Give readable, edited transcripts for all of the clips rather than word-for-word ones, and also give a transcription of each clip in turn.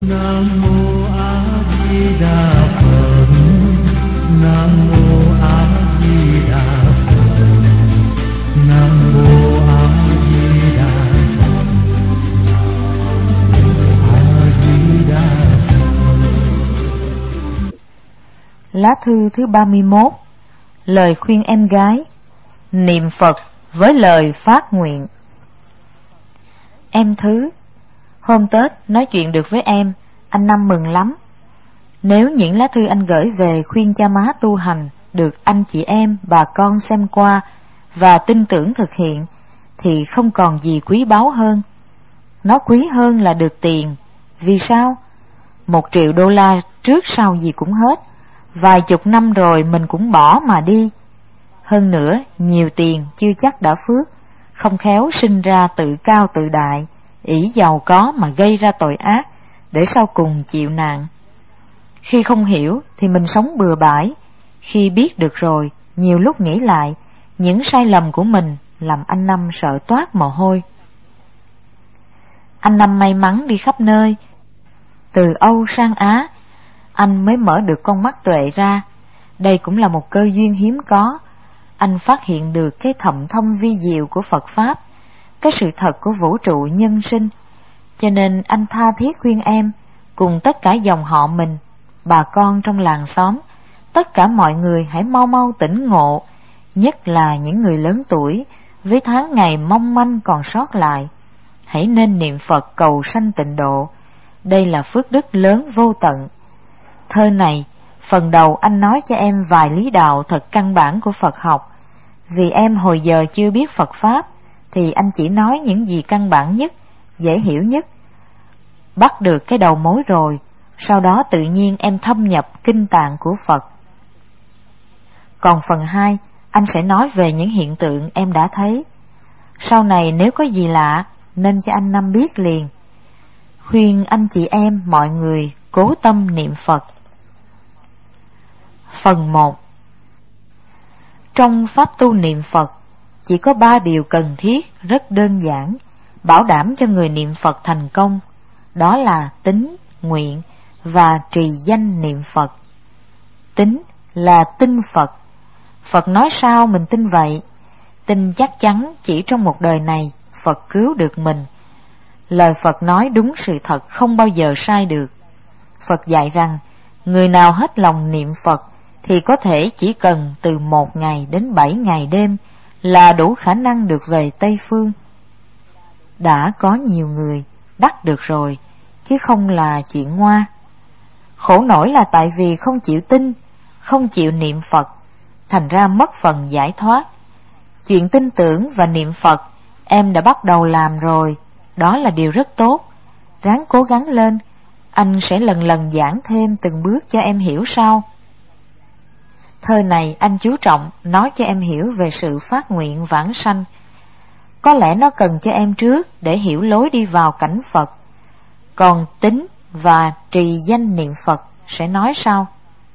Nam mô A Di Đà Phật. Nam mô A Di Đà Phật. Nam mô A Di Đà Phật. A Di Đà Phật. Lá thư thứ 31. Lời khuyên em gái. Niệm Phật với lời phát nguyện. Em Thứ, hôm Tết nói chuyện được với em, anh Năm mừng lắm. Nếu những lá thư anh gửi về khuyên cha má tu hành được anh chị em, bà con xem qua và tin tưởng thực hiện, thì không còn gì quý báu hơn. Nó quý hơn là được tiền. Vì sao? 1 triệu đô la trước sau gì cũng hết. Vài chục năm rồi mình cũng bỏ mà đi. Hơn nữa, nhiều tiền chưa chắc đã phước, không khéo sinh ra tự cao tự đại, ỷ giàu có mà gây ra tội ác, để sau cùng chịu nạn. Khi không hiểu thì mình sống bừa bãi, khi biết được rồi, nhiều lúc nghĩ lại, những sai lầm của mình làm anh Năm sợ toát mồ hôi. Anh Năm may mắn đi khắp nơi, từ Âu sang Á, anh mới mở được con mắt tuệ ra. Đây cũng là một cơ duyên hiếm có. Anh phát hiện được cái thậm thông vi diệu của Phật Pháp, cái sự thật của vũ trụ nhân sinh. Cho nên anh tha thiết khuyên em, cùng tất cả dòng họ mình, bà con trong làng xóm, tất cả mọi người hãy mau mau tỉnh ngộ, nhất là những người lớn tuổi, với tháng ngày mong manh còn sót lại. Hãy nên niệm Phật cầu sanh tịnh độ. Đây là phước đức lớn vô tận. Thơ này, phần đầu anh nói cho em vài lý đạo thật căn bản của Phật học. Vì em hồi giờ chưa biết Phật Pháp, thì anh chỉ nói những gì căn bản nhất, dễ hiểu nhất. Bắt được cái đầu mối rồi, sau đó tự nhiên em thâm nhập kinh tạng của Phật. Còn phần 2, anh sẽ nói về những hiện tượng em đã thấy. Sau này nếu có gì lạ, nên cho anh Năm biết liền. Khuyên anh chị em mọi người cố tâm niệm Phật. Phần 1. Trong pháp tu niệm Phật, chỉ có 3 điều cần thiết rất đơn giản, bảo đảm cho người niệm Phật thành công. Đó là tín, nguyện và trì danh niệm Phật. Tín là tin Phật. Phật nói sao mình tin vậy. Tin chắc chắn chỉ trong một đời này Phật cứu được mình. Lời Phật nói đúng sự thật, không bao giờ sai được. Phật dạy rằng, người nào hết lòng niệm Phật thì có thể chỉ cần từ 1 ngày đến 7 ngày đêm là đủ khả năng được về Tây Phương. Đã có nhiều người đắc được rồi, chứ không là chuyện ngoa. Khổ nổi là tại vì không chịu tin, không chịu niệm Phật, thành ra mất phần giải thoát. Chuyện tin tưởng và niệm Phật em đã bắt đầu làm rồi, đó là điều rất tốt. Ráng cố gắng lên, anh sẽ lần lần giảng thêm từng bước cho em hiểu sau. Thơ này anh chú trọng nói cho em hiểu về sự phát nguyện vãng sanh. Có lẽ nó cần cho em trước để hiểu lối đi vào cảnh Phật. Còn tín và trì danh niệm Phật sẽ nói sau.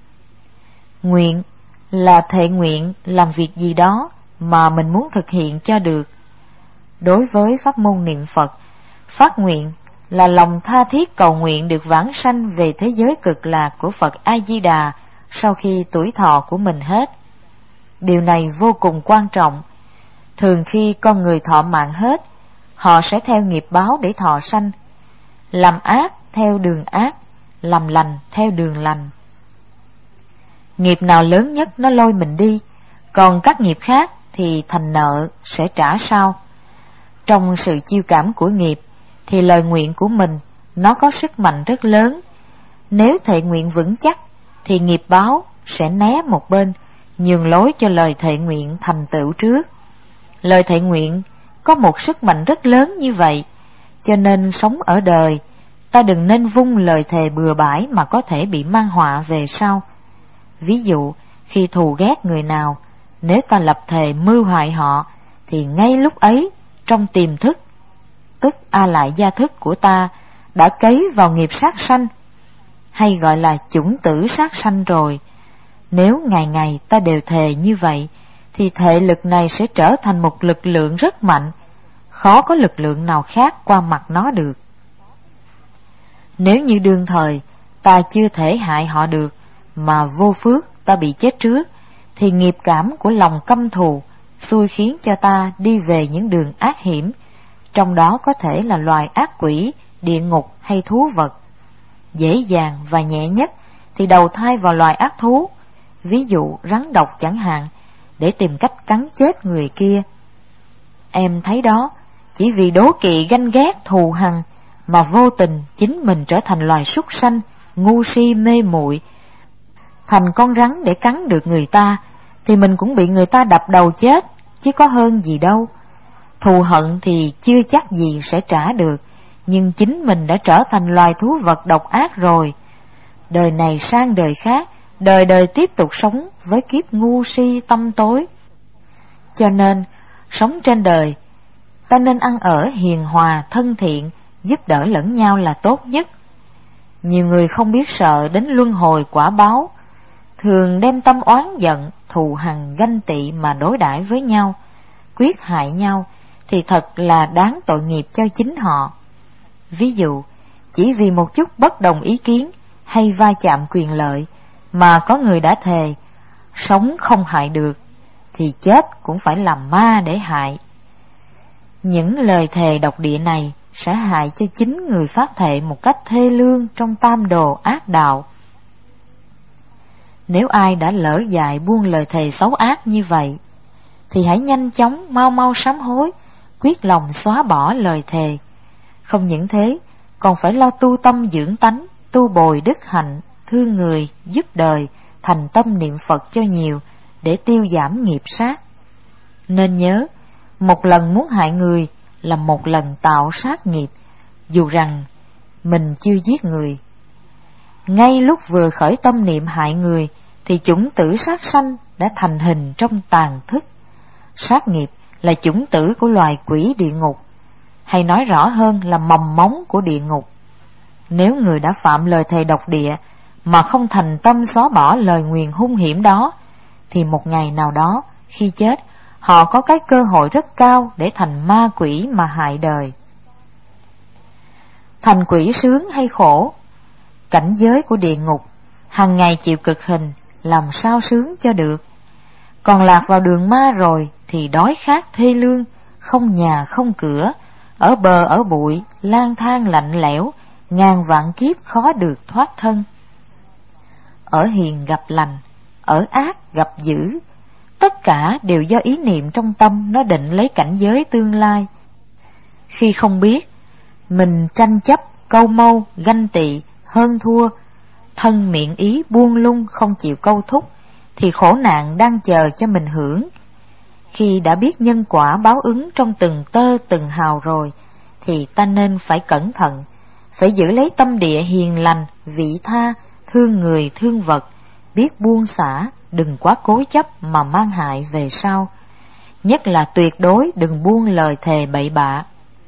Nguyện là thệ nguyện làm việc gì đó mà mình muốn thực hiện cho được. Đối với pháp môn niệm Phật, phát nguyện là lòng tha thiết cầu nguyện được vãng sanh về thế giới cực lạc của Phật A Di Đà sau khi tuổi thọ của mình hết. Điều này vô cùng quan trọng. Thường khi con người thọ mạng hết, họ sẽ theo nghiệp báo để thọ sanh. Làm ác theo đường ác, làm lành theo đường lành. Nghiệp nào lớn nhất nó lôi mình đi, còn các nghiệp khác thì thành nợ sẽ trả sau. Trong sự chiêu cảm của nghiệp thì lời nguyện của mình nó có sức mạnh rất lớn. Nếu thệ nguyện vững chắc thì nghiệp báo sẽ né một bên, nhường lối cho lời thệ nguyện thành tựu trước. Lời thệ nguyện có một sức mạnh rất lớn như vậy, cho nên sống ở đời ta đừng nên vung lời thề bừa bãi mà có thể bị mang họa về sau. Ví dụ, khi thù ghét người nào, nếu ta lập thề mưu hại họ, thì ngay lúc ấy, trong tiềm thức, tức a lại gia thức của ta, đã cấy vào nghiệp sát sanh, hay gọi là chủng tử sát sanh rồi. Nếu ngày ngày ta đều thề như vậy, thì thệ lực này sẽ trở thành một lực lượng rất mạnh, khó có lực lượng nào khác qua mặt nó được. Nếu như đương thời ta chưa thể hại họ được, mà vô phước ta bị chết trước, thì nghiệp cảm của lòng căm thù xui khiến cho ta đi về những đường ác hiểm, trong đó có thể là loài ác quỷ, địa ngục hay thú vật. Dễ dàng và nhẹ nhất thì đầu thai vào loài ác thú, ví dụ rắn độc chẳng hạn, để tìm cách cắn chết người kia. Em thấy đó, chỉ vì đố kỵ ganh ghét thù hằn mà vô tình chính mình trở thành loài súc sanh, ngu si mê muội, thành con rắn để cắn được người ta, thì mình cũng bị người ta đập đầu chết, chứ có hơn gì đâu. Thù hận thì chưa chắc gì sẽ trả được, nhưng chính mình đã trở thành loài thú vật độc ác rồi. Đời này sang đời khác, đời đời tiếp tục sống với kiếp ngu si tâm tối. Cho nên, sống trên đời, ta nên ăn ở hiền hòa, thân thiện, giúp đỡ lẫn nhau là tốt nhất. Nhiều người không biết sợ đến luân hồi quả báo, thường đem tâm oán giận, thù hằn, ganh tị mà đối đãi với nhau, quyết hại nhau, thì thật là đáng tội nghiệp cho chính họ. Ví dụ, chỉ vì một chút bất đồng ý kiến hay va chạm quyền lợi mà có người đã thề sống không hại được, thì chết cũng phải làm ma để hại. Những lời thề độc địa này sẽ hại cho chính người phát thệ một cách thê lương trong tam đồ ác đạo. Nếu ai đã lỡ dại buông lời thề xấu ác như vậy, thì hãy nhanh chóng mau mau sám hối, quyết lòng xóa bỏ lời thề. Không những thế, còn phải lo tu tâm dưỡng tánh, tu bồi đức hạnh, thương người, giúp đời, thành tâm niệm Phật cho nhiều, để tiêu giảm nghiệp sát. Nên nhớ, một lần muốn hại người là một lần tạo sát nghiệp, dù rằng mình chưa giết người. Ngay lúc vừa khởi tâm niệm hại người, thì chủng tử sát sanh đã thành hình trong tàn thức. Sát nghiệp là chủng tử của loài quỷ địa ngục, hay nói rõ hơn là mầm móng của địa ngục. Nếu người đã phạm lời thề độc địa mà không thành tâm xóa bỏ lời nguyền hung hiểm đó, thì một ngày nào đó khi chết, họ có cái cơ hội rất cao để thành ma quỷ mà hại đời. Thành quỷ sướng hay khổ? Cảnh giới của địa ngục, hàng ngày chịu cực hình, làm sao sướng cho được. Còn lạc vào đường ma rồi thì đói khát thê lương, không nhà không cửa, ở bờ ở bụi, lang thang lạnh lẽo, ngàn vạn kiếp khó được thoát thân. Ở hiền gặp lành, ở ác gặp dữ, tất cả đều do ý niệm trong tâm nó định lấy cảnh giới tương lai. Khi không biết, mình tranh chấp, câu mâu, ganh tị, hơn thua, thân miệng ý buông lung không chịu câu thúc, thì khổ nạn đang chờ cho mình hưởng. Khi đã biết nhân quả báo ứng trong từng tơ từng hào rồi, thì ta nên phải cẩn thận, phải giữ lấy tâm địa hiền lành, vị tha, thương người thương vật, biết buông xả, đừng quá cố chấp mà mang hại về sau. Nhất là tuyệt đối đừng buông lời thề bậy bạ.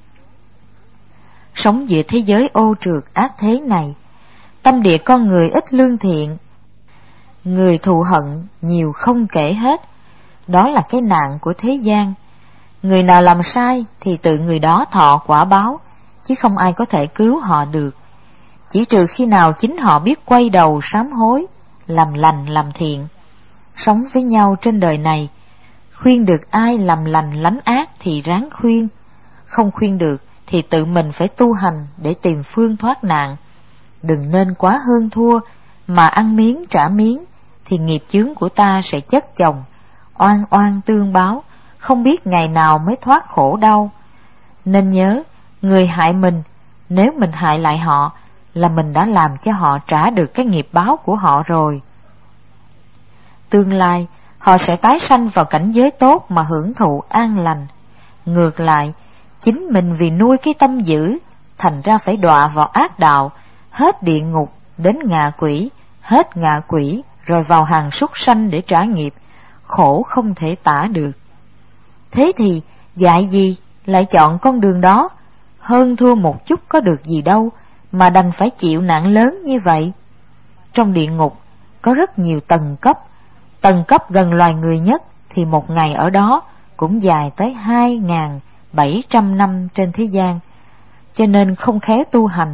Sống giữa thế giới ô trượt ác thế này, tâm địa con người ít lương thiện, người thù hận nhiều không kể hết. Đó là cái nạn của thế gian. Người nào làm sai thì tự người đó thọ quả báo, chứ không ai có thể cứu họ được. Chỉ trừ khi nào chính họ biết quay đầu sám hối, làm lành làm thiện. Sống với nhau trên đời này, khuyên được ai làm lành lánh ác thì ráng khuyên, không khuyên được thì tự mình phải tu hành để tìm phương thoát nạn. Đừng nên quá hơn thua mà ăn miếng trả miếng, thì nghiệp chướng của ta sẽ chất chồng, oan oan tương báo, không biết ngày nào mới thoát khổ đau. Nên nhớ, người hại mình, nếu mình hại lại họ, là mình đã làm cho họ trả được cái nghiệp báo của họ rồi. Tương lai, họ sẽ tái sanh vào cảnh giới tốt mà hưởng thụ an lành. Ngược lại, chính mình vì nuôi cái tâm dữ, thành ra phải đọa vào ác đạo, hết địa ngục đến ngạ quỷ, hết ngạ quỷ rồi vào hàng súc sanh để trả nghiệp, khổ không thể tả được. Thế thì dạy gì lại chọn con đường đó, hơn thua một chút có được gì đâu mà đành phải chịu nạn lớn như vậy. Trong địa ngục có rất nhiều tầng cấp gần loài người nhất thì một ngày ở đó cũng dài tới 2.700 năm trên thế gian. Cho nên không khéo tu hành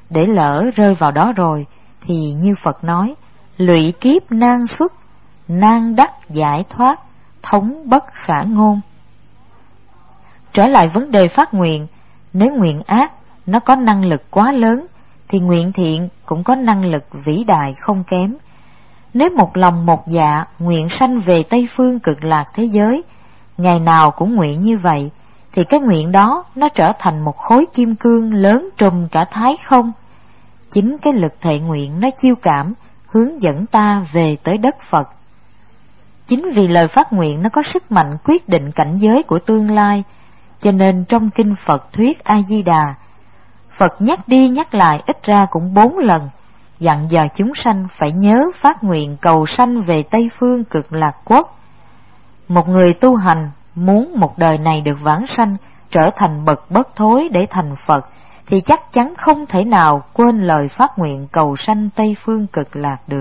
để lỡ rơi vào đó rồi, thì như Phật nói, lụy kiếp nan xuất, nan đắc giải thoát, thống bất khả ngôn. Trở lại vấn đề phát nguyện, nếu nguyện ác nó có năng lực quá lớn, thì nguyện thiện cũng có năng lực vĩ đại không kém. Nếu một lòng một dạ nguyện sanh về Tây Phương Cực Lạc thế giới, ngày nào cũng nguyện như vậy, thì cái nguyện đó nó trở thành một khối kim cương lớn trùm cả thái không. Chính cái lực thệ nguyện nó chiêu cảm, hướng dẫn ta về tới đất Phật. Chính vì lời phát nguyện nó có sức mạnh quyết định cảnh giới của tương lai, cho nên trong kinh Phật thuyết A-di-đà, Phật nhắc đi nhắc lại ít ra cũng 4 lần, dặn dò chúng sanh phải nhớ phát nguyện cầu sanh về Tây Phương Cực Lạc Quốc. Một người tu hành muốn một đời này được vãng sanh, trở thành bậc bất thối để thành Phật, thì chắc chắn không thể nào quên lời phát nguyện cầu sanh Tây Phương Cực Lạc được.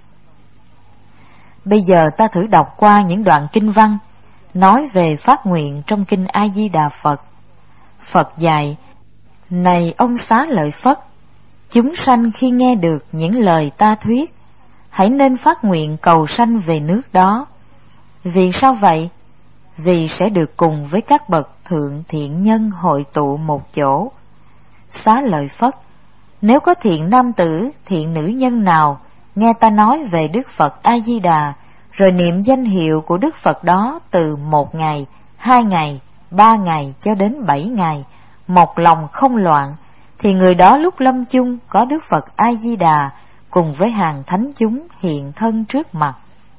Bây giờ ta thử đọc qua những đoạn kinh văn nói về phát nguyện trong kinh A-di-đà Phật. Phật dạy: này ông Xá Lợi Phất, chúng sanh khi nghe được những lời ta thuyết, hãy nên phát nguyện cầu sanh về nước đó. Vì sao vậy? Vì sẽ được cùng với các bậc thượng thiện nhân hội tụ một chỗ. Xá Lợi Phất, nếu có thiện nam tử, thiện nữ nhân nào nghe ta nói về Đức Phật A-di-đà, rồi niệm danh hiệu của Đức Phật đó từ 1 ngày, 2 ngày, 3 ngày cho đến 7 ngày, một lòng không loạn, thì người đó lúc lâm chung có Đức Phật A-di-đà cùng với hàng thánh chúng hiện thân trước mặt.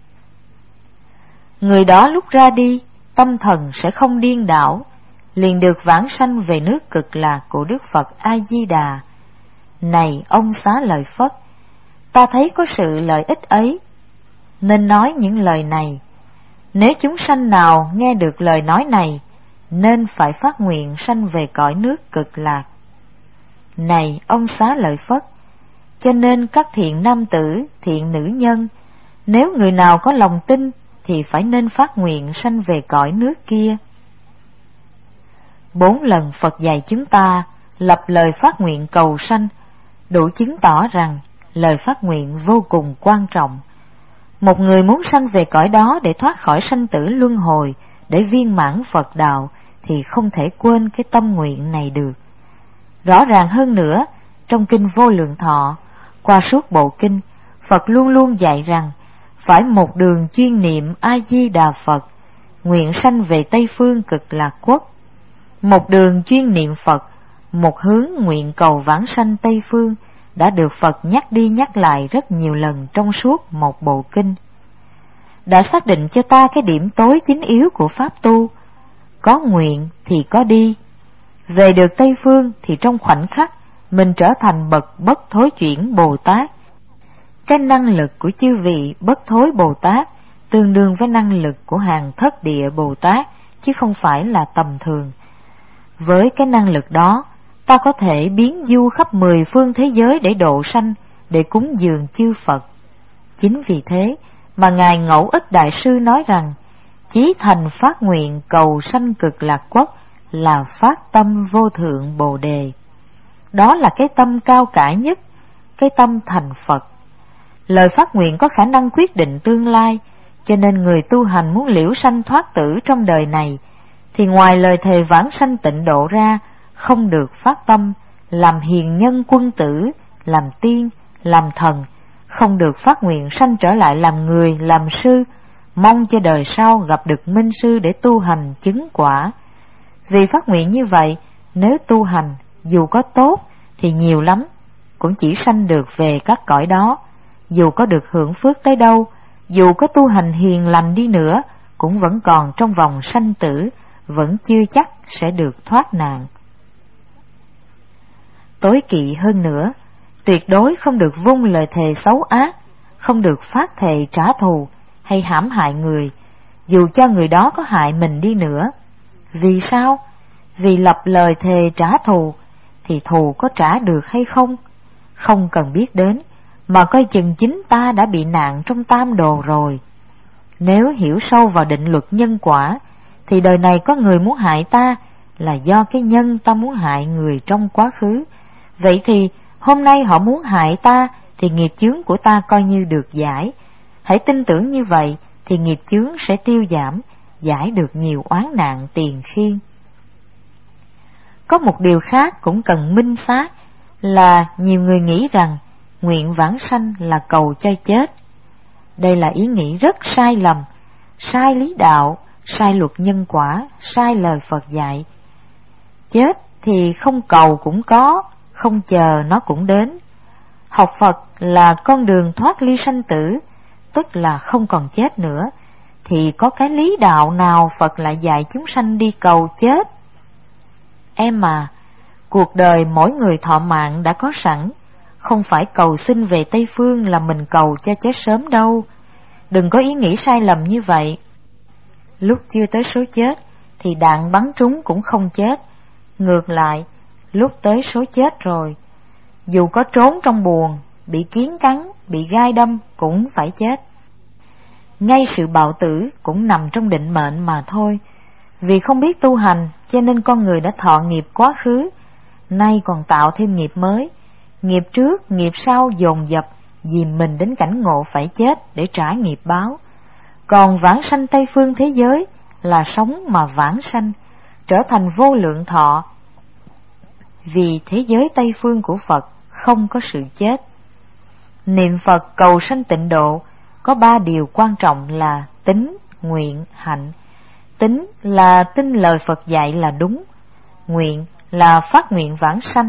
Người đó lúc ra đi, tâm thần sẽ không điên đảo, liền được vãng sanh về nước Cực Lạc của Đức Phật A-di-đà. Này ông Xá Lợi Phất, ta thấy có sự lợi ích ấy, nên nói những lời này. Nếu chúng sanh nào nghe được lời nói này, nên phải phát nguyện sanh về cõi nước Cực Lạc. Này ông Xá Lợi Phất, cho nên các thiện nam tử, thiện nữ nhân, nếu người nào có lòng tin thì phải nên phát nguyện sanh về cõi nước kia. 4 lần Phật dạy chúng ta lập lời phát nguyện cầu sanh, đủ chứng tỏ rằng lời phát nguyện vô cùng quan trọng. Một người muốn sanh về cõi đó để thoát khỏi sanh tử luân hồi, để viên mãn Phật đạo, thì không thể quên cái tâm nguyện này được. Rõ ràng hơn nữa, trong kinh Vô Lượng Thọ, qua suốt bộ kinh, Phật luôn luôn dạy rằng phải một đường chuyên niệm A-di-đà Phật, nguyện sanh về Tây Phương Cực Lạc Quốc. Một đường chuyên niệm Phật, một hướng nguyện cầu vãng sanh Tây Phương, đã được Phật nhắc đi nhắc lại rất nhiều lần trong suốt một bộ kinh. Đã xác định cho ta cái điểm tối chính yếu của Pháp tu. Có nguyện thì có đi. Về được Tây Phương thì trong khoảnh khắc mình trở thành bậc bất thối chuyển Bồ Tát. Cái năng lực của chư vị bất thối Bồ Tát tương đương với năng lực của hàng thất địa Bồ Tát, chứ không phải là tầm thường. Với cái năng lực đó, ta có thể biến du khắp 10 phương thế giới để độ sanh, để cúng dường chư Phật. Chính vì thế mà Ngài Ngẫu Ích Đại Sư nói rằng, chí thành phát nguyện cầu sanh Cực Lạc Quốc là phát tâm vô thượng Bồ Đề. Đó là cái tâm cao cả nhất, cái tâm thành Phật. Lời phát nguyện có khả năng quyết định tương lai, cho nên người tu hành muốn liễu sanh thoát tử trong đời này, thì ngoài lời thề vãng sanh tịnh độ ra, không được phát tâm làm hiền nhân quân tử, làm tiên, làm thần, không được phát nguyện sanh trở lại làm người, làm sư, mong cho đời sau gặp được minh sư để tu hành chứng quả. Vì phát nguyện như vậy, nếu tu hành dù có tốt thì nhiều lắm cũng chỉ sanh được về các cõi đó. Dù có được hưởng phước tới đâu, dù có tu hành hiền lành đi nữa, cũng vẫn còn trong vòng sanh tử, vẫn chưa chắc sẽ được thoát nạn. Tối kỵ hơn nữa, tuyệt đối không được vung lời thề xấu ác, không được phát thệ trả thù hay hãm hại người, dù cho người đó có hại mình đi nữa. Vì sao? Vì lập lời thề trả thù thì thù có trả được hay không, không cần biết đến, mà coi chừng chính ta đã bị nạn trong tam đồ rồi. Nếu hiểu sâu vào định luật nhân quả, thì đời này có người muốn hại ta là do cái nhân ta muốn hại người trong quá khứ. Vậy thì Hôm nay họ muốn hại ta thì nghiệp chướng của ta coi như được giải. Hãy tin tưởng như vậy thì nghiệp chướng sẽ tiêu giảm, giải được nhiều oán nạn tiền khiên. Có một điều khác cũng cần minh xác là nhiều người nghĩ rằng nguyện vãng sanh là cầu cho chết. Đây là ý nghĩ rất sai lầm, sai lý đạo, sai luật nhân quả, sai lời Phật dạy. Chết thì không cầu cũng có, không chờ nó cũng đến. Học Phật là con đường thoát ly sanh tử, tức là không còn chết nữa, thì có cái lý đạo nào Phật lại dạy chúng sanh đi cầu chết? Em à, cuộc đời mỗi người thọ mạng đã có sẵn, không phải cầu xin về Tây Phương là mình cầu cho chết sớm đâu. Đừng có ý nghĩ sai lầm như vậy. Lúc chưa tới số chết thì đạn bắn trúng cũng không chết. Ngược lại, lúc tới số chết rồi, dù có trốn trong buồng, bị kiến cắn, bị gai đâm cũng phải chết. Ngay sự bạo tử cũng nằm trong định mệnh mà thôi. Vì không biết tu hành cho nên con người đã thọ nghiệp quá khứ, nay còn tạo thêm nghiệp mới. Nghiệp trước, nghiệp sau dồn dập, dìm mình đến cảnh ngộ phải chết để trả nghiệp báo. Còn vãng sanh Tây Phương thế giới là sống mà vãng sanh, trở thành vô lượng thọ. Vì thế giới Tây Phương của Phật không có sự chết. Niệm Phật cầu sanh tịnh độ có 3 điều quan trọng là tín, nguyện, hạnh. Tín là tin lời Phật dạy là đúng. Nguyện là phát nguyện vãng sanh.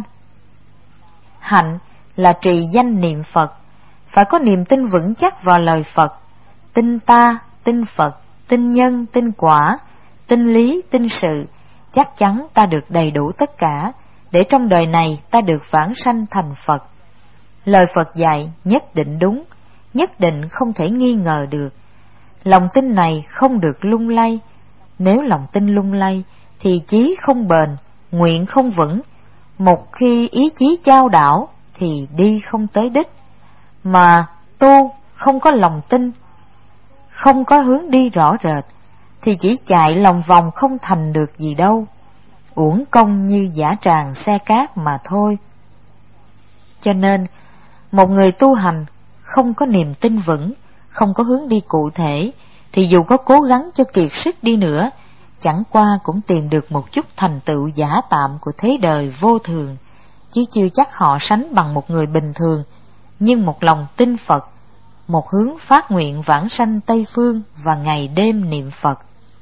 Hạnh là trì danh niệm Phật, phải có niềm tin vững chắc vào lời Phật. Tin ta, tin Phật, tin nhân, tin quả, tin lý, tin sự. Chắc chắn ta được đầy đủ tất cả, để trong đời này ta được vãng sanh thành Phật. Lời Phật dạy nhất định đúng, nhất định không thể nghi ngờ được. Lòng tin này không được lung lay. Nếu lòng tin lung lay thì chí không bền, nguyện không vững. Một khi ý chí chao đảo thì đi không tới đích. Mà tu không có lòng tin, không có hướng đi rõ rệt, thì chỉ chạy lòng vòng không thành được gì đâu. Uổng công như dã tràng xe cát mà thôi. Cho nên một người tu hành không có niềm tin vững, không có hướng đi cụ thể, thì dù có cố gắng cho kiệt sức đi nữa, chẳng qua cũng tìm được một chút thành tựu giả tạm của thế đời vô thường, chứ chưa chắc họ sánh bằng một người bình thường, nhưng một lòng tin Phật, một hướng phát nguyện vãng sanh Tây Phương và ngày đêm niệm Phật.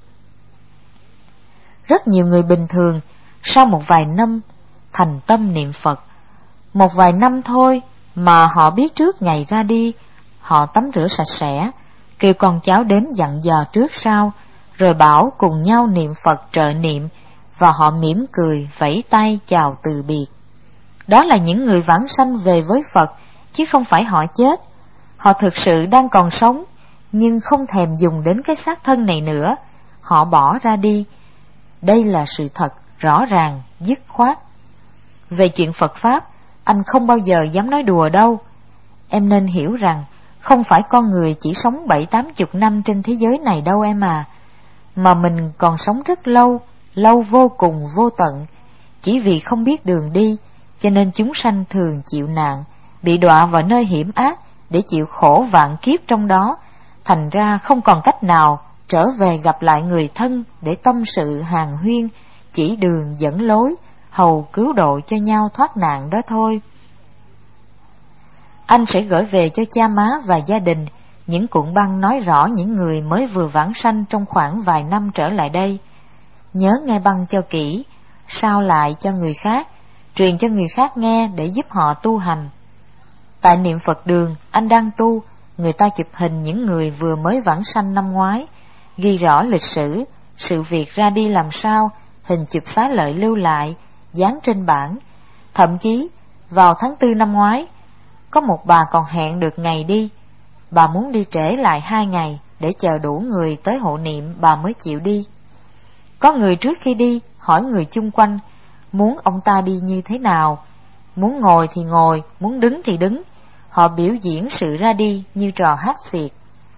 Rất nhiều người bình thường sau một vài năm thành tâm niệm Phật, một vài năm thôi mà họ biết trước ngày ra đi, họ tắm rửa sạch sẽ, kêu con cháu đến dặn dò trước sau, rồi bảo cùng nhau niệm Phật trợ niệm, và họ mỉm cười vẫy tay chào từ biệt. Đó là những người vãng sanh về với Phật, chứ không phải họ chết. Họ thực sự đang còn sống, nhưng không thèm dùng đến cái xác thân này nữa. Họ bỏ ra đi. Đây là sự thật, rõ ràng, dứt khoát. Về chuyện Phật Pháp, anh không bao giờ dám nói đùa đâu. Em nên hiểu rằng, không phải con người chỉ sống 70-80 năm trên thế giới này đâu em à. Mà mình còn sống rất lâu, lâu vô cùng vô tận. Chỉ vì không biết đường đi, cho nên chúng sanh thường chịu nạn, bị đọa vào nơi hiểm ác để chịu khổ vạn kiếp trong đó. Thành ra không còn cách nào trở về gặp lại người thân để tâm sự hàn huyên, chỉ đường dẫn lối, hầu cứu độ cho nhau thoát nạn đó thôi. Anh sẽ gửi về cho cha má và gia đình những cuộn băng nói rõ những người mới vừa vãng sanh trong khoảng vài năm trở lại đây. Nhớ nghe băng cho kỹ, sao lại cho người khác, truyền cho người khác nghe để giúp họ tu hành. Tại niệm Phật đường anh đang tu, người ta chụp hình những người vừa mới vãng sanh năm ngoái, ghi rõ lịch sử, sự việc ra đi làm sao, hình chụp xá lợi lưu lại, dán trên bảng. Thậm chí vào tháng 4 năm ngoái, có một bà còn hẹn được ngày đi. Bà muốn đi trễ lại 2 ngày để chờ đủ người tới hộ niệm bà mới chịu đi. Có người trước khi đi hỏi người chung quanh muốn ông ta đi như thế nào, muốn ngồi thì ngồi, muốn đứng thì đứng. Họ biểu diễn sự ra đi như trò hát xiệt.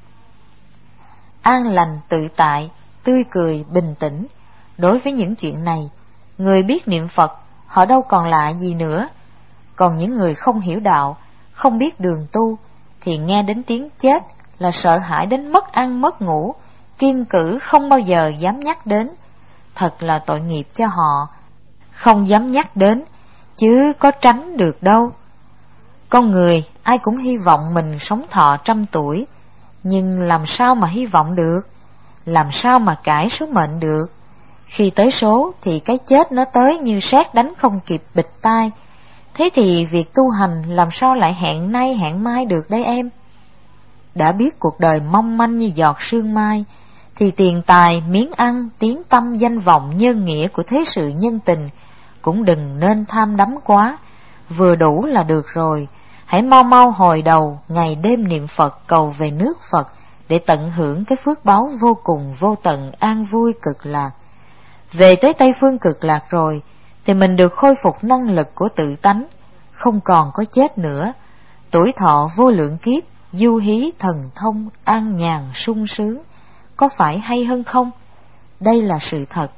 An lành tự tại, tươi cười bình tĩnh. Đối với những chuyện này, người biết niệm Phật họ đâu còn lạ gì nữa. Còn những người không hiểu đạo, không biết đường tu, thì nghe đến tiếng chết là sợ hãi đến mất ăn mất ngủ, kiêng cữ không bao giờ dám nhắc đến. Thật là tội nghiệp cho họ, không dám nhắc đến, chứ có tránh được đâu. Con người ai cũng hy vọng mình sống thọ 100 tuổi, nhưng làm sao mà hy vọng được, làm sao mà cải số mệnh được. Khi tới số thì cái chết nó tới như sét đánh không kịp bịch tai. Thế thì việc tu hành làm sao lại hẹn nay hẹn mai được đây em? Đã biết cuộc đời mong manh như giọt sương mai, thì tiền tài, miếng ăn, tiếng tăm, danh vọng, nhân nghĩa của thế sự nhân tình cũng đừng nên tham đắm quá, vừa đủ là được rồi. Hãy mau mau hồi đầu, ngày đêm niệm Phật cầu về nước Phật, để tận hưởng cái phước báu vô cùng vô tận an vui cực lạc. Về tới Tây Phương cực lạc rồi, thì mình được khôi phục năng lực của tự tánh, không còn có chết nữa. Tuổi thọ vô lượng kiếp, du hí thần thông, an nhàn sung sướng, có phải hay hơn không? Đây là sự thật.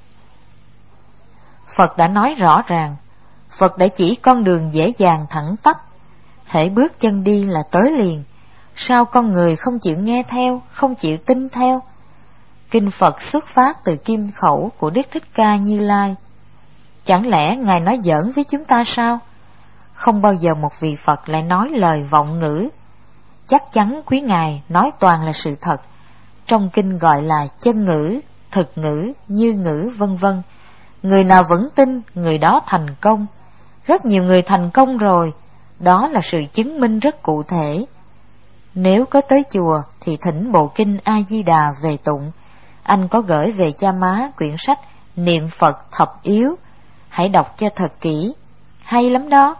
Phật đã nói rõ ràng, Phật đã chỉ con đường dễ dàng thẳng tắp, hễ bước chân đi là tới liền. Sao con người không chịu nghe theo, không chịu tin theo? Kinh Phật xuất phát từ kim khẩu của Đức Thích Ca Như Lai. Chẳng lẽ Ngài nói giỡn với chúng ta sao? Không bao giờ một vị Phật lại nói lời vọng ngữ. Chắc chắn quý Ngài nói toàn là sự thật. Trong kinh gọi là chân ngữ, thực ngữ, như ngữ vân vân. Người nào vững tin, người đó thành công. Rất nhiều người thành công rồi, đó là sự chứng minh rất cụ thể. Nếu có tới chùa thì thỉnh bộ kinh A-di-đà về tụng. Anh có gửi về cha má quyển sách Niệm Phật Thập Yếu, hãy đọc cho thật kỹ, hay lắm đó.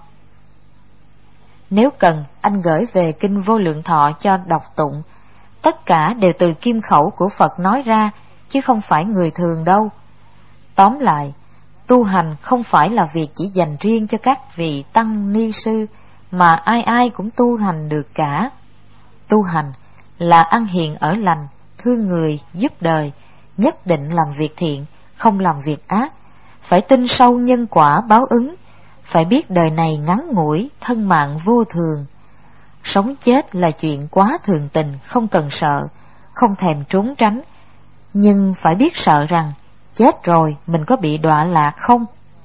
Nếu cần, anh gửi về kinh Vô Lượng Thọ cho đọc tụng. Tất cả đều từ kim khẩu của Phật nói ra, chứ không phải người thường đâu. Tóm lại, tu hành không phải là việc chỉ dành riêng cho các vị tăng ni sư, mà ai ai cũng tu hành được cả. Tu hành là ăn hiền ở lành, thương người, giúp đời, nhất định làm việc thiện, không làm việc ác, phải tin sâu nhân quả báo ứng, phải biết đời này ngắn ngủi, thân mạng vô thường. Sống chết là chuyện quá thường tình, không cần sợ, không thèm trốn tránh, nhưng phải biết sợ rằng chết rồi mình có bị đọa lạc không?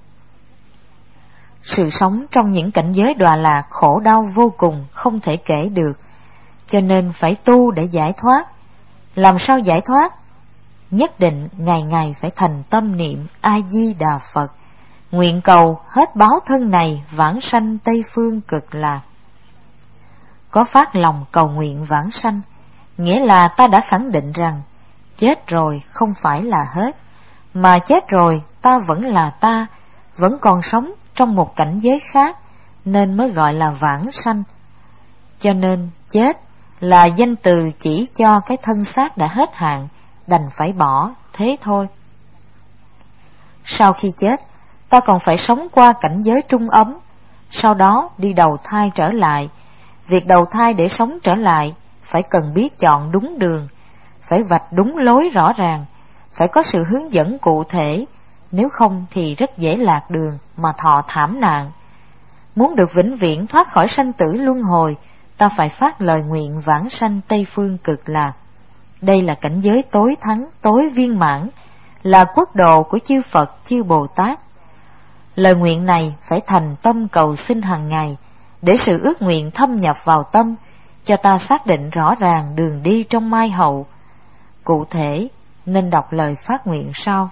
Sự sống trong những cảnh giới đọa lạc khổ đau vô cùng, không thể kể được, cho nên phải tu để giải thoát. Làm sao giải thoát? Nhất định ngày ngày phải thành tâm niệm A-di-đà Phật, nguyện cầu hết báo thân này vãng sanh Tây Phương cực lạc. Có phát lòng cầu nguyện vãng sanh, nghĩa là ta đã khẳng định rằng chết rồi không phải là hết, mà chết rồi ta vẫn là ta, vẫn còn sống trong một cảnh giới khác, nên mới gọi là vãng sanh. Cho nên chết là danh từ chỉ cho cái thân xác đã hết hạn, đành phải bỏ, thế thôi. Sau khi chết, ta còn phải sống qua cảnh giới trung ấm, sau đó đi đầu thai trở lại. Việc đầu thai để sống trở lại phải cần biết chọn đúng đường, phải vạch đúng lối rõ ràng, phải có sự hướng dẫn cụ thể, nếu không thì rất dễ lạc đường mà thọ thảm nạn. Muốn được vĩnh viễn thoát khỏi sanh tử luân hồi, ta phải phát lời nguyện vãng sanh Tây Phương cực lạc. Đây là cảnh giới tối thắng, tối viên mãn, là quốc độ của chư Phật, chư Bồ Tát. Lời nguyện này phải thành tâm cầu xin hàng ngày, để sự ước nguyện thâm nhập vào tâm, cho ta xác định rõ ràng đường đi trong mai hậu. Cụ thể, nên đọc lời phát nguyện sau.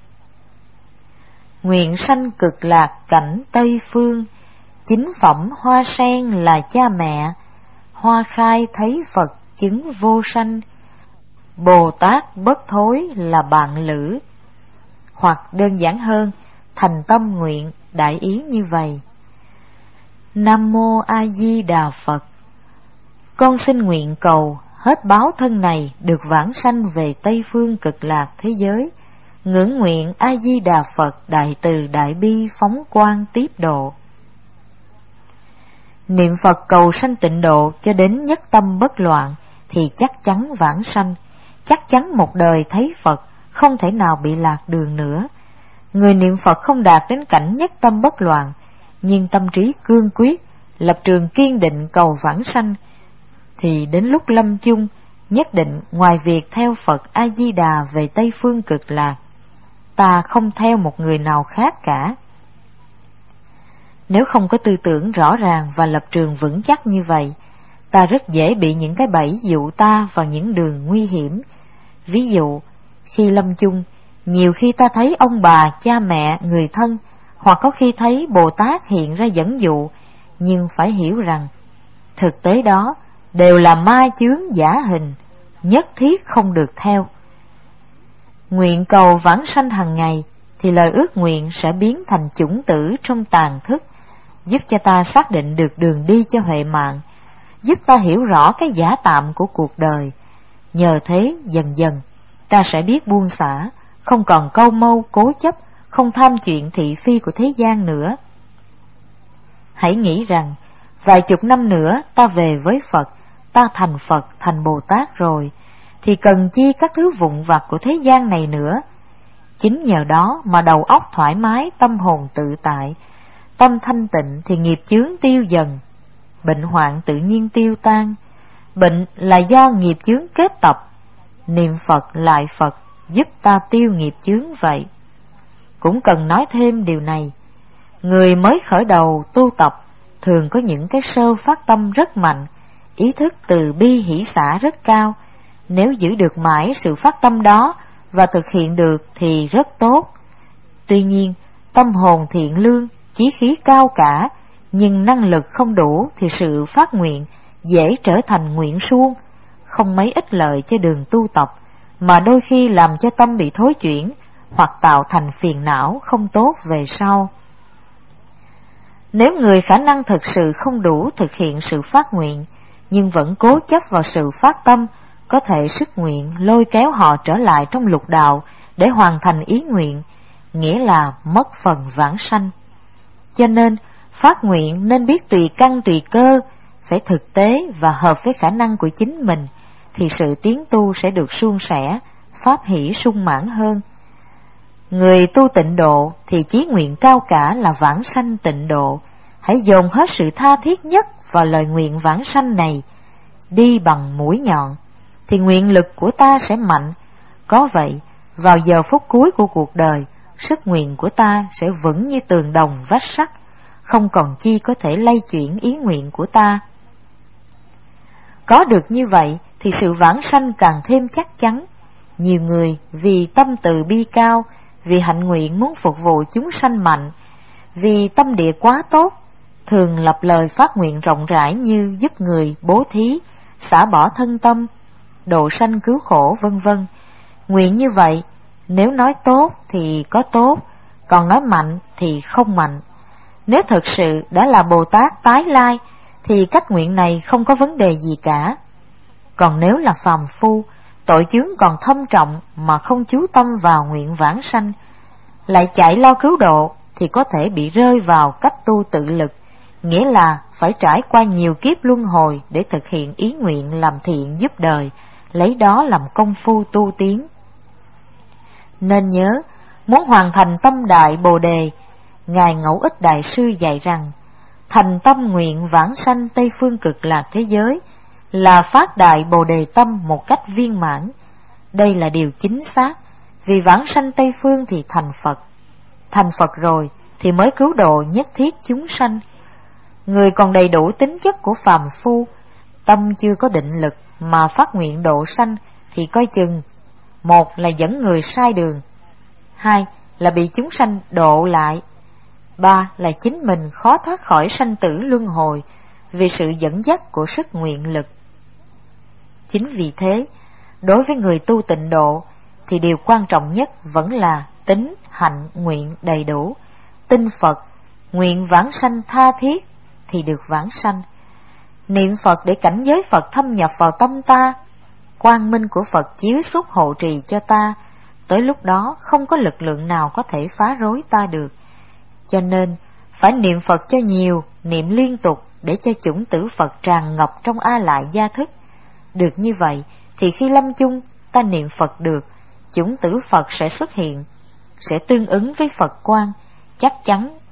Nguyện sanh cực lạc cảnh Tây Phương, chính phẩm hoa sen là cha mẹ, hoa khai thấy Phật chứng vô sanh, Bồ Tát bất thối là bạn lữ. Hoặc đơn giản hơn, thành tâm nguyện đại ý như vậy. Nam Mô A Di Đà Phật. Con xin nguyện cầu hết báo thân này được vãng sanh về Tây Phương cực lạc thế giới. Ngưỡng nguyện A Di Đà Phật đại từ đại bi phóng quang tiếp độ. Niệm Phật cầu sanh tịnh độ cho đến nhất tâm bất loạn thì chắc chắn vãng sanh, chắc chắn một đời thấy Phật, không thể nào bị lạc đường nữa. Người niệm Phật không đạt đến cảnh nhất tâm bất loạn nhưng tâm trí cương quyết, lập trường kiên định cầu vãng sanh, thì đến lúc lâm chung, nhất định ngoài việc theo Phật A-di-đà về Tây Phương Cực Lạc, ta không theo một người nào khác cả. Nếu không có tư tưởng rõ ràng và lập trường vững chắc như vậy, ta rất dễ bị những cái bẫy dụ ta vào những đường nguy hiểm. Ví dụ, khi lâm chung, nhiều khi ta thấy ông bà, cha mẹ, người thân, hoặc có khi thấy Bồ Tát hiện ra dẫn dụ, nhưng phải hiểu rằng, thực tế đó đều là ma chướng giả hình, nhất thiết không được theo. Nguyện cầu vãng sanh hàng ngày, thì lời ước nguyện sẽ biến thành chủng tử trong tàn thức, giúp cho ta xác định được đường đi cho huệ mạng, giúp ta hiểu rõ cái giả tạm của cuộc đời. Nhờ thế dần dần ta sẽ biết buông xả, không còn câu mâu cố chấp, không tham chuyện thị phi của thế gian nữa. Hãy nghĩ rằng vài chục năm nữa ta về với Phật, ta thành Phật, thành Bồ Tát rồi, thì cần chi các thứ vụn vặt của thế gian này nữa. Chính nhờ đó mà đầu óc thoải mái, tâm hồn tự tại, tâm thanh tịnh thì nghiệp chướng tiêu dần, bệnh hoạn tự nhiên tiêu tan. Bệnh là do nghiệp chướng kết tập, niệm Phật lại Phật giúp ta tiêu nghiệp chướng vậy. Cũng cần nói thêm điều này, người mới khởi đầu tu tập thường có những cái sơ phát tâm rất mạnh, ý thức từ bi hỷ xả rất cao. Nếu giữ được mãi sự phát tâm đó và thực hiện được thì rất tốt. Tuy nhiên, tâm hồn thiện lương, chí khí cao cả, nhưng năng lực không đủ thì sự phát nguyện dễ trở thành nguyện suông, không mấy ích lợi cho đường tu tập, mà đôi khi làm cho tâm bị thối chuyển hoặc tạo thành phiền não không tốt về sau. Nếu người khả năng thực sự không đủ thực hiện sự phát nguyện, nhưng vẫn cố chấp vào sự phát tâm, có thể sức nguyện lôi kéo họ trở lại trong lục đạo để hoàn thành ý nguyện, nghĩa là mất phần vãng sanh. Cho nên, phát nguyện nên biết tùy căn tùy cơ, phải thực tế và hợp với khả năng của chính mình, thì sự tiến tu sẽ được suôn sẻ, pháp hỷ sung mãn hơn. Người tu tịnh độ thì chí nguyện cao cả là vãng sanh tịnh độ. Hãy dồn hết sự tha thiết nhất vào lời nguyện vãng sanh này. Đi bằng mũi nhọn, thì nguyện lực của ta sẽ mạnh. Có vậy, vào giờ phút cuối của cuộc đời, sức nguyện của ta sẽ vững như tường đồng vách sắt, không còn chi có thể lay chuyển ý nguyện của ta. Có được như vậy thì sự vãng sanh càng thêm chắc chắn. Nhiều người vì tâm từ bi cao, vì hạnh nguyện muốn phục vụ chúng sanh mạnh, vì tâm địa quá tốt, thường lập lời phát nguyện rộng rãi như giúp người, bố thí, xả bỏ thân tâm, độ sanh cứu khổ, vân vân. Nguyện như vậy, nếu nói tốt thì có tốt, còn nói mạnh thì không mạnh. Nếu thực sự đã là Bồ Tát tái lai, thì cách nguyện này không có vấn đề gì cả. Còn nếu là phàm phu, tội chướng còn thâm trọng mà không chú tâm vào nguyện vãng sanh, lại chạy lo cứu độ, thì có thể bị rơi vào cách tu tự lực, nghĩa là phải trải qua nhiều kiếp luân hồi để thực hiện ý nguyện làm thiện giúp đời, lấy đó làm công phu tu tiến. Nên nhớ, muốn hoàn thành tâm đại Bồ Đề, Ngài Ngẫu Ích Đại Sư dạy rằng, thành tâm nguyện vãng sanh Tây Phương Cực Lạc thế giới là phát đại Bồ Đề tâm một cách viên mãn. Đây là điều chính xác, vì vãng sanh Tây Phương thì thành Phật. Thành Phật rồi thì mới cứu độ nhất thiết chúng sanh. Người còn đầy đủ tính chất của phàm phu, tâm chưa có định lực mà phát nguyện độ sanh thì coi chừng, một là dẫn người sai đường, hai là bị chúng sanh độ lại, ba là chính mình khó thoát khỏi sanh tử luân hồi vì sự dẫn dắt của sức nguyện lực. Chính vì thế, đối với người tu tịnh độ thì điều quan trọng nhất vẫn là tín, hạnh, nguyện đầy đủ. Tin Phật, nguyện vãng sanh tha thiết thì được vãng sanh. Niệm Phật để cảnh giới Phật thâm nhập vào tâm ta, quang minh của Phật chiếu xuất hộ trì cho ta, tới lúc đó không có lực lượng nào có thể phá rối ta được. Cho nên phải niệm Phật cho nhiều, niệm liên tục để cho chủng tử Phật tràn ngập trong A Lại gia thức. Được như vậy thì khi lâm chung ta niệm Phật được, chủng tử Phật sẽ xuất hiện, sẽ tương ứng với Phật quang, chắc chắn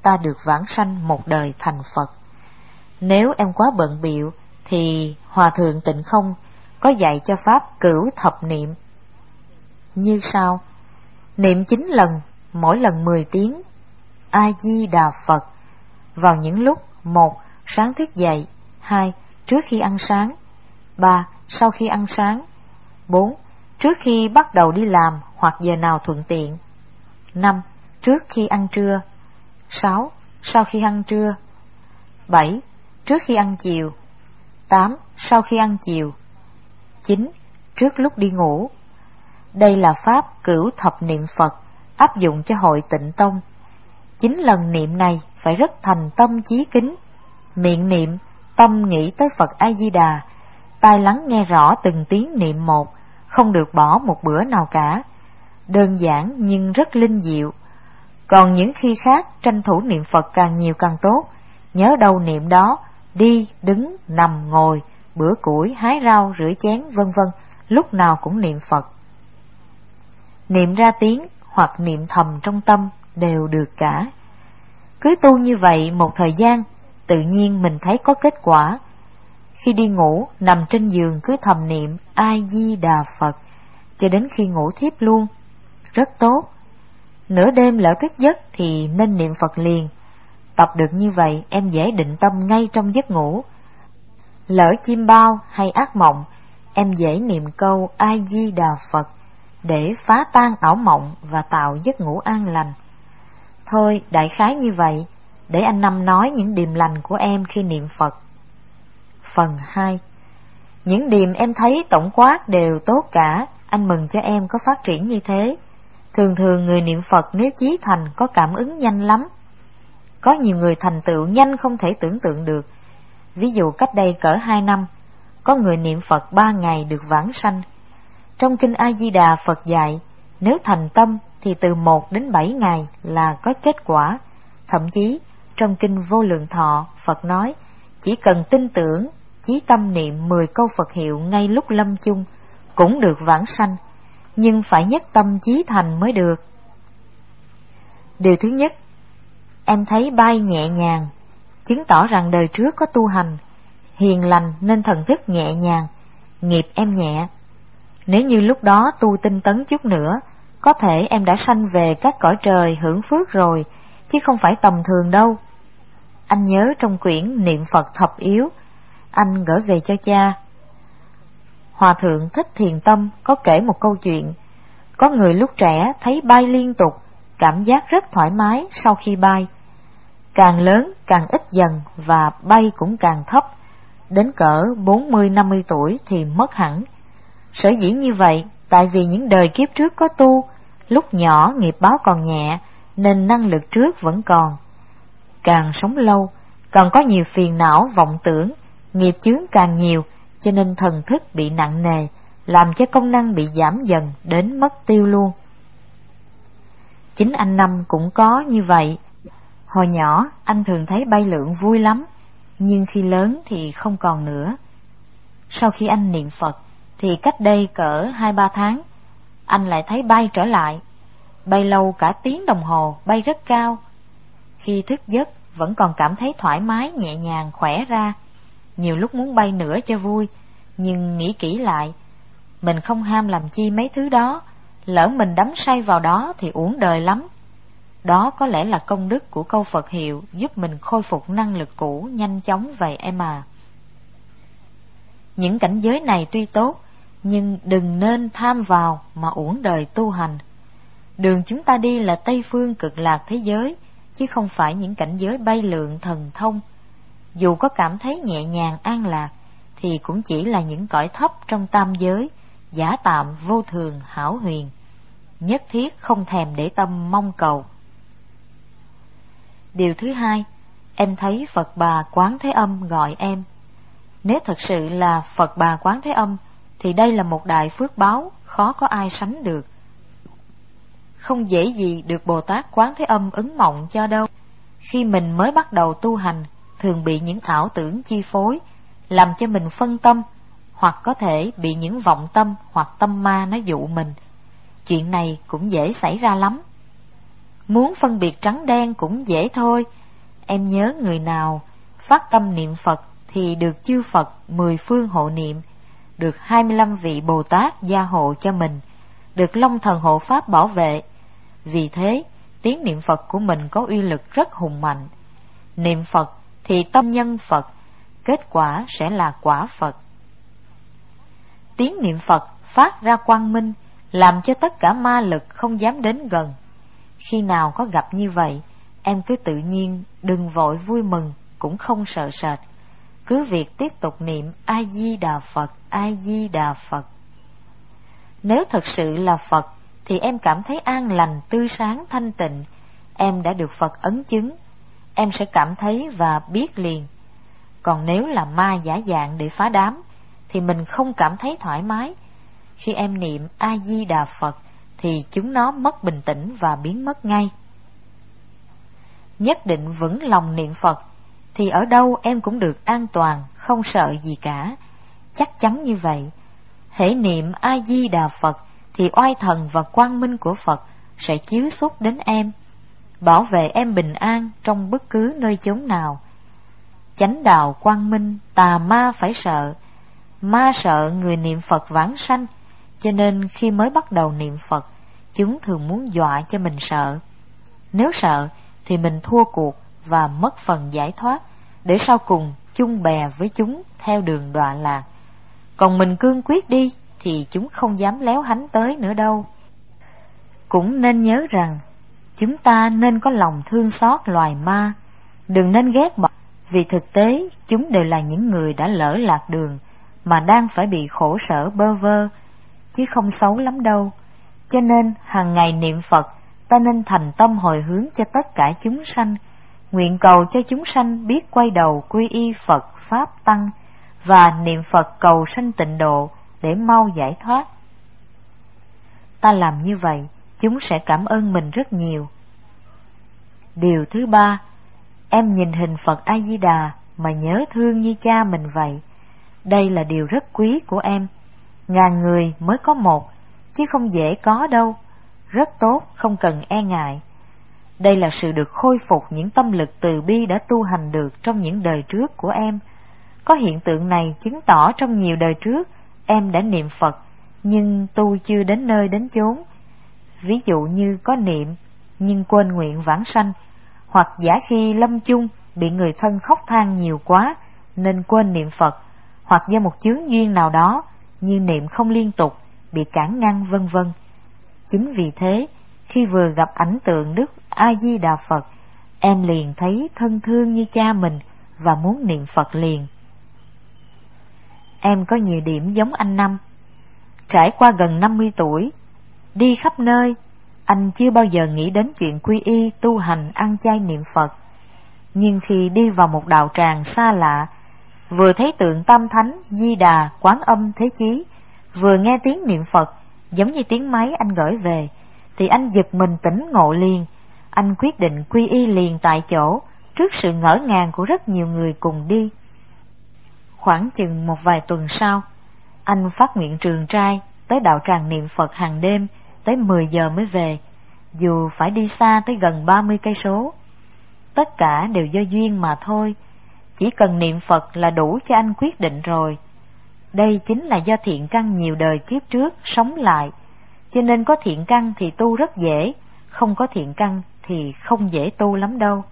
ta được vãng sanh một đời thành Phật. Nếu em quá bận bịu thì Hòa Thượng Tịnh Không có dạy cho pháp cửu thập niệm như sau: niệm 9 lần, mỗi lần 10 tiếng A Di Đà Phật vào những lúc: 1. Sáng thức dậy, 2. Trước khi ăn sáng, 3. Sau khi ăn sáng, 4. Trước khi bắt đầu đi làm hoặc giờ nào thuận tiện, 5. Trước khi ăn trưa, 6. Sau khi ăn trưa, 7. Trước khi ăn chiều, 8. Sau khi ăn chiều, 9. Trước lúc đi ngủ. Đây là pháp cửu thập niệm Phật áp dụng cho hội Tịnh Tông. 9 lần niệm này phải rất thành tâm chí kính, miệng niệm, tâm nghĩ tới Phật A Di Đà, tai lắng nghe rõ từng tiếng niệm một, không được bỏ một bữa nào cả. Đơn giản nhưng rất linh diệu. Còn những khi khác tranh thủ niệm Phật càng nhiều càng tốt, nhớ đâu niệm đó, đi, đứng, nằm, ngồi, bữa củi, hái rau, rửa chén, vân vân, lúc nào cũng niệm Phật. Niệm ra tiếng hoặc niệm thầm trong tâm đều được cả. Cứ tu như vậy một thời gian, tự nhiên mình thấy có kết quả. Khi đi ngủ, nằm trên giường cứ thầm niệm A Di Đà Phật cho đến khi ngủ thiếp luôn. Rất tốt. Nửa đêm lỡ thức giấc thì nên niệm Phật liền. Tập được như vậy em dễ định tâm ngay trong giấc ngủ. Lỡ chim bao hay ác mộng, em dễ niệm câu A Di Đà Phật để phá tan ảo mộng và tạo giấc ngủ an lành. Thôi đại khái như vậy, để anh Năm nói những điềm lành của em khi niệm Phật. Phần 2. Những điềm em thấy tổng quát đều tốt cả, anh mừng cho em có phát triển như thế. Thường thường người niệm Phật nếu chí thành có cảm ứng nhanh lắm. Có nhiều người thành tựu nhanh không thể tưởng tượng được. Ví dụ cách đây cỡ 2 năm, có người niệm Phật 3 ngày được vãng sanh. Trong kinh A Di Đà Phật dạy, nếu thành tâm thì từ 1 đến 7 ngày là có kết quả. Thậm chí trong kinh Vô Lượng Thọ, Phật nói chỉ cần tin tưởng, chí tâm niệm 10 câu Phật hiệu ngay lúc lâm chung cũng được vãng sanh, nhưng phải nhất tâm chí thành mới được. Điều thứ nhất, em thấy bay nhẹ nhàng, chứng tỏ rằng đời trước có tu hành, hiền lành nên thần thức nhẹ nhàng, nghiệp em nhẹ. Nếu như lúc đó tu tinh tấn chút nữa, có thể em đã sanh về các cõi trời hưởng phước rồi, chứ không phải tầm thường đâu. Anh nhớ trong quyển Niệm Phật Thập Yếu, anh gửi về cho cha. Hòa Thượng Thích Thiền Tâm có kể một câu chuyện. Có người lúc trẻ thấy bay liên tục, cảm giác rất thoải mái sau khi bay. Càng lớn càng ít dần và bay cũng càng thấp. Đến cỡ 40-50 tuổi thì mất hẳn. Sở dĩ như vậy, tại vì những đời kiếp trước có tu, lúc nhỏ nghiệp báo còn nhẹ, nên năng lực trước vẫn còn. Càng sống lâu, càng có nhiều phiền não vọng tưởng, nghiệp chướng càng nhiều, cho nên thần thức bị nặng nề, làm cho công năng bị giảm dần đến mất tiêu luôn. Chính anh Năm cũng có như vậy. Hồi nhỏ anh thường thấy bay lượn vui lắm, nhưng khi lớn thì không còn nữa. Sau khi anh niệm Phật thì cách đây cỡ 2-3 tháng, anh lại thấy bay trở lại. Bay lâu cả tiếng đồng hồ, bay rất cao. Khi thức giấc vẫn còn cảm thấy thoải mái, nhẹ nhàng, khỏe ra. Nhiều lúc muốn bay nữa cho vui, nhưng nghĩ kỹ lại, mình không ham làm chi mấy thứ đó, lỡ mình đắm say vào đó thì uổng đời lắm. Đó có lẽ là công đức của câu Phật hiệu giúp mình khôi phục năng lực cũ nhanh chóng vậy em à. Những cảnh giới này tuy tốt, nhưng đừng nên tham vào mà uổng đời tu hành. Đường chúng ta đi là Tây phương cực lạc thế giới, chứ không phải những cảnh giới bay lượn thần thông. Dù có cảm thấy nhẹ nhàng an lạc, thì cũng chỉ là những cõi thấp trong tam giới, giả tạm vô thường hão huyền. Nhất thiết không thèm để tâm mong cầu. Điều thứ hai, em thấy Phật Bà Quán Thế Âm gọi em. Nếu thật sự là Phật Bà Quán Thế Âm, thì đây là một đại phước báo khó có ai sánh được. Không dễ gì được Bồ Tát Quán Thế Âm ứng mộng cho đâu. Khi mình mới bắt đầu tu hành, thường bị những ảo tưởng chi phối, làm cho mình phân tâm, hoặc có thể bị những vọng tâm hoặc tâm ma nó dụ mình. Chuyện này cũng dễ xảy ra lắm. Muốn phân biệt trắng đen cũng dễ thôi. Em nhớ người nào phát tâm niệm Phật thì được chư Phật 10 phương hộ niệm, được 25 vị Bồ Tát gia hộ cho mình, được Long Thần hộ Pháp bảo vệ. Vì thế, tiếng niệm Phật của mình có uy lực rất hùng mạnh. Niệm Phật thì tâm nhân Phật, kết quả sẽ là quả Phật. Tiếng niệm Phật phát ra quang minh, làm cho tất cả ma lực không dám đến gần. Khi nào có gặp như vậy, em cứ tự nhiên, đừng vội vui mừng, cũng không sợ sệt. Cứ việc tiếp tục niệm A-di-đà Phật, A-di-đà Phật. Nếu thật sự là Phật, thì em cảm thấy an lành, tươi sáng, thanh tịnh. Em đã được Phật ấn chứng, em sẽ cảm thấy và biết liền. Còn nếu là ma giả dạng để phá đám, thì mình không cảm thấy thoải mái. Khi em niệm A-di-đà Phật, thì chúng nó mất bình tĩnh và biến mất ngay. Nhất định vững lòng niệm Phật, thì ở đâu em cũng được an toàn, không sợ gì cả. Chắc chắn như vậy. Hễ niệm A-di-đà Phật, thì oai thần và quang minh của Phật sẽ chiếu xuất đến em, bảo vệ em bình an trong bất cứ nơi chốn nào. Chánh đạo quang minh, tà ma phải sợ. Ma sợ người niệm Phật vãng sanh, cho nên khi mới bắt đầu niệm Phật, chúng thường muốn dọa cho mình sợ. Nếu sợ thì mình thua cuộc và mất phần giải thoát, để sau cùng chung bè với chúng theo đường đọa lạc. Còn mình cương quyết đi thì chúng không dám léo hánh tới nữa đâu. Cũng nên nhớ rằng chúng ta nên có lòng thương xót loài ma, đừng nên ghét bỏ, vì thực tế chúng đều là những người đã lỡ lạc đường mà đang phải bị khổ sở bơ vơ, chứ không xấu lắm đâu. Cho nên hàng ngày niệm Phật, ta nên thành tâm hồi hướng cho tất cả chúng sanh, nguyện cầu cho chúng sanh biết quay đầu quy y Phật Pháp Tăng, và niệm Phật cầu sanh tịnh độ để mau giải thoát. Ta làm như vậy, chúng sẽ cảm ơn mình rất nhiều. Điều thứ ba, em nhìn hình Phật A-di-đà mà nhớ thương như cha mình vậy. Đây là điều rất quý của em. Ngàn người mới có một, chứ không dễ có đâu. Rất tốt, không cần e ngại. Đây là sự được khôi phục những tâm lực từ bi đã tu hành được trong những đời trước của em. Có hiện tượng này chứng tỏ trong nhiều đời trước em đã niệm Phật, nhưng tu chưa đến nơi đến chốn. Ví dụ như có niệm nhưng quên nguyện vãng sanh, hoặc giả khi lâm chung bị người thân khóc than nhiều quá nên quên niệm Phật, hoặc do một chướng duyên nào đó như niệm không liên tục, bị cản ngăn vân vân. Chính vì thế, khi vừa gặp ảnh tượng Đức A-di-đà Phật, em liền thấy thân thương như cha mình và muốn niệm Phật liền. Em có nhiều điểm giống anh Năm. Trải qua gần 50 tuổi, đi khắp nơi, anh chưa bao giờ nghĩ đến chuyện quy y, tu hành, ăn chay niệm Phật. Nhưng khi đi vào một đạo tràng xa lạ, vừa thấy tượng Tam Thánh, Di Đà, Quán Âm, Thế Chí, vừa nghe tiếng niệm Phật giống như tiếng máy anh gửi về, thì anh giật mình tỉnh ngộ liền. Anh quyết định quy y liền tại chỗ, trước sự ngỡ ngàng của rất nhiều người cùng đi. Khoảng chừng một vài tuần sau, anh phát nguyện trường trai tới đạo tràng niệm Phật hàng đêm, tới 10 giờ mới về, dù phải đi xa tới gần 30 cây số. Tất cả đều do duyên mà thôi, chỉ cần niệm Phật là đủ cho anh quyết định rồi. Đây chính là do thiện căn nhiều đời kiếp trước sống lại, cho nên có thiện căn thì tu rất dễ, không có thiện căn thì không dễ tu lắm đâu.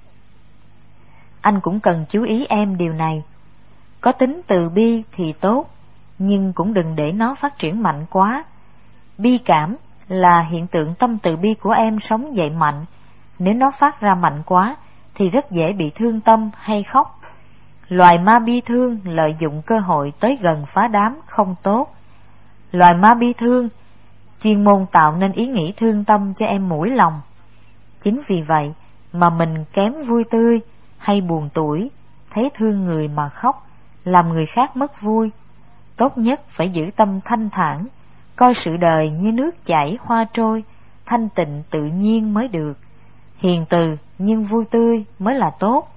Anh cũng cần chú ý em điều này. Có tính từ bi thì tốt, nhưng cũng đừng để nó phát triển mạnh quá. Bi cảm là hiện tượng tâm từ bi của em sống dậy mạnh. Nếu nó phát ra mạnh quá thì rất dễ bị thương tâm hay khóc. Loài ma bi thương lợi dụng cơ hội tới gần phá đám không tốt. Loài ma bi thương chuyên môn tạo nên ý nghĩ thương tâm cho em mũi lòng. Chính vì vậy mà mình kém vui tươi hay buồn tủi, thấy thương người mà khóc, làm người khác mất vui. Tốt nhất phải giữ tâm thanh thản, coi sự đời như nước chảy hoa trôi, thanh tịnh tự nhiên mới được. Hiền từ nhưng vui tươi mới là tốt.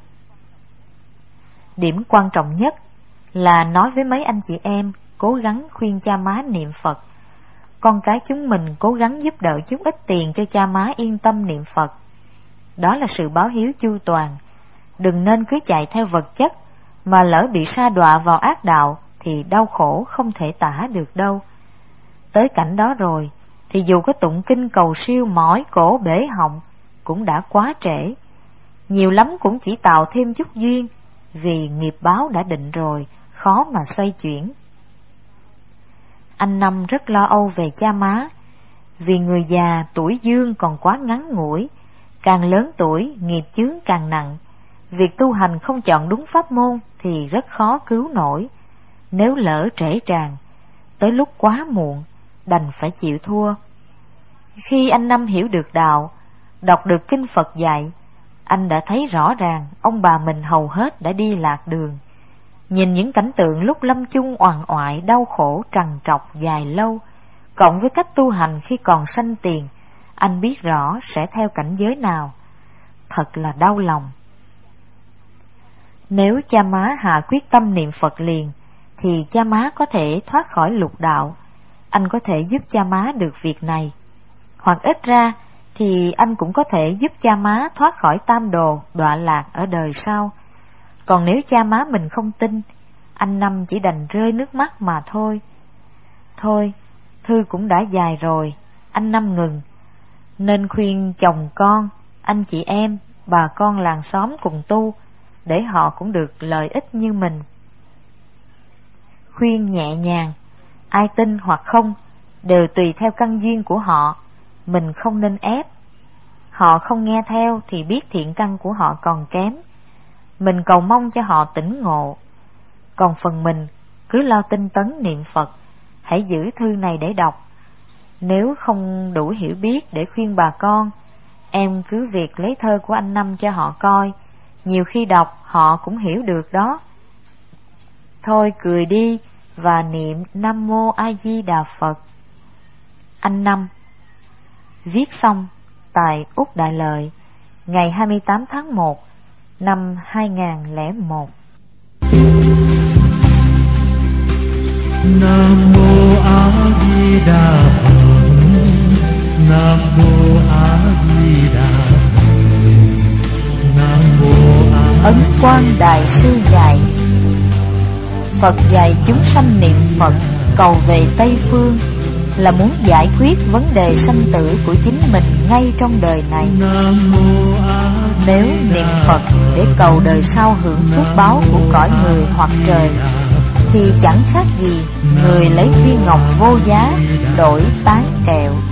Điểm quan trọng nhất là nói với mấy anh chị em cố gắng khuyên cha má niệm Phật. con cái chúng mình cố gắng giúp đỡ chút ít tiền cho cha má yên tâm niệm Phật. Đó là sự báo hiếu chu toàn. Đừng nên cứ chạy theo vật chất, mà lỡ bị sa đọa vào ác đạo thì đau khổ không thể tả được đâu. Tới cảnh đó rồi thì dù có tụng kinh cầu siêu mỏi cổ bể họng cũng đã quá trễ. Nhiều lắm cũng chỉ tạo thêm chút duyên, vì nghiệp báo đã định rồi, khó mà xoay chuyển. Anh Năm rất lo âu về cha má, vì người già tuổi dương còn quá ngắn ngủi, càng lớn tuổi nghiệp chướng càng nặng. Việc tu hành không chọn đúng pháp môn thì rất khó cứu nổi. Nếu lỡ trễ tràn, tới lúc quá muộn, đành phải chịu thua. Khi anh Năm hiểu được đạo, đọc được kinh Phật dạy, anh đã thấy rõ ràng ông bà mình hầu hết đã đi lạc đường. Nhìn những cảnh tượng lúc lâm chung oằn oại đau khổ trằn trọc dài lâu, cộng với cách tu hành khi còn sanh tiền, anh biết rõ sẽ theo cảnh giới nào. Thật là đau lòng. Nếu cha má hạ quyết tâm niệm Phật liền, thì cha má có thể thoát khỏi lục đạo. Anh có thể giúp cha má được việc này. Hoặc ít ra thì anh cũng có thể giúp cha má thoát khỏi tam đồ đọa lạc ở đời sau. Còn nếu cha má mình không tin, anh Năm chỉ đành rơi nước mắt mà thôi. Thôi, thư cũng đã dài rồi, anh Năm ngừng. Nên khuyên chồng con, anh chị em, bà con làng xóm cùng tu, để họ cũng được lợi ích như mình. Khuyên nhẹ nhàng, ai tin hoặc không đều tùy theo căn duyên của họ, mình không nên ép. Họ không nghe theo thì biết thiện căn của họ còn kém, mình cầu mong cho họ tỉnh ngộ. Còn phần mình cứ lo tinh tấn niệm Phật, hãy giữ thư này để đọc. Nếu không đủ hiểu biết để khuyên bà con, em cứ việc lấy thơ của anh Năm cho họ coi, nhiều khi đọc họ cũng hiểu được đó. Thôi cười đi và niệm Nam Mô A Di Đà Phật. Anh Năm. Viết xong tại Úc Đại Lợi, ngày 28 tháng 1 năm 2001. Nam Mô A Di Đà Phật. Nam Mô A Di Đà Phật. Nam Mô A. Ấn Quang Đại Sư dạy, Phật dạy chúng sanh niệm Phật cầu về Tây Phương là muốn giải quyết vấn đề sanh tử của chính mình ngay trong đời này. Nếu niệm Phật để cầu đời sau hưởng phước báo của cõi người hoặc trời, thì chẳng khác gì người lấy viên ngọc vô giá đổi tán kẹo.